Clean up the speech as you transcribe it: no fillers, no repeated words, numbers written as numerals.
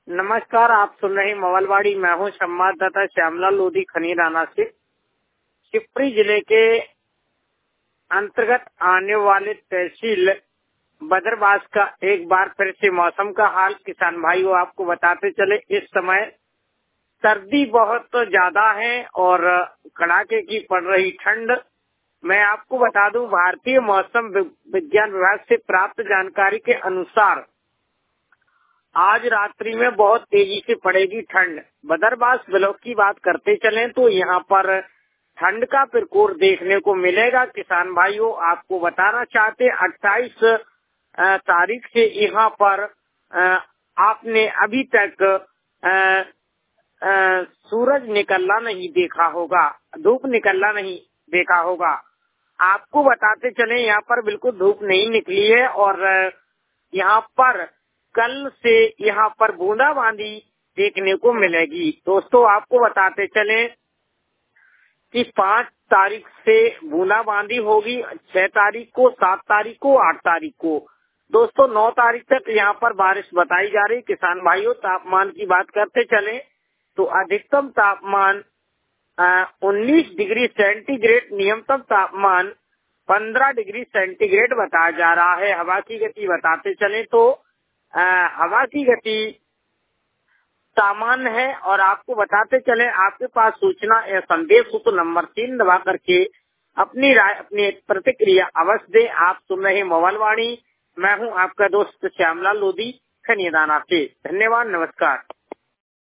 नमस्कार, आप सुन रहे हैं मोबाइलवाड़ी। मैं हूं संवाददाता श्यामलाल लोधी खनीराना से। शिवपुरी जिले के अंतर्गत आने वाले तहसील बदरवास का एक बार फिर से मौसम का हाल किसान भाइयों आपको बताते चले। इस समय सर्दी बहुत ज्यादा है और कड़ाके की पड़ रही ठंड। मैं आपको बता दूं, भारतीय मौसम विज्ञान विभाग से प्राप्त जानकारी के अनुसार आज रात्रि में बहुत तेजी से पड़ेगी ठंड। बदरवास ब्लॉक की बात करते चलें तो यहाँ पर ठंड का प्रकोप देखने को मिलेगा। किसान भाइयों आपको बताना चाहते 28 तारीख से यहाँ पर आपने अभी तक सूरज निकलना नहीं देखा होगा, धूप निकलना नहीं देखा होगा। आपको बताते चले यहाँ पर बिल्कुल धूप नहीं निकली है और यहाँ पर कल से यहाँ पर बूंदाबांदी देखने को मिलेगी। दोस्तों आपको बताते चले कि 5 तारीख से बूंदाबांदी होगी, 6 तारीख को, 7 तारीख को, 8 तारीख को। दोस्तों 9 तारीख तक यहाँ पर बारिश बताई जा रही। किसान भाइयों तापमान की बात करते चले तो अधिकतम तापमान 19 डिग्री सेंटीग्रेड, न्यूनतम तापमान 15 डिग्री सेंटीग्रेड बताया जा रहा है। हवा की गति बताते चले तो हवा की गति सामान्य है। और आपको बताते चले आपके पास सूचना या संदेश हो तो नंबर 3 दबा करके अपनी राय, अपनी प्रतिक्रिया अवश्य दें। आप सुन रहे मोबाइलवाणी। मैं हूं आपका दोस्त श्यामलाल लोधी खनीदाना से। धन्यवाद, नमस्कार।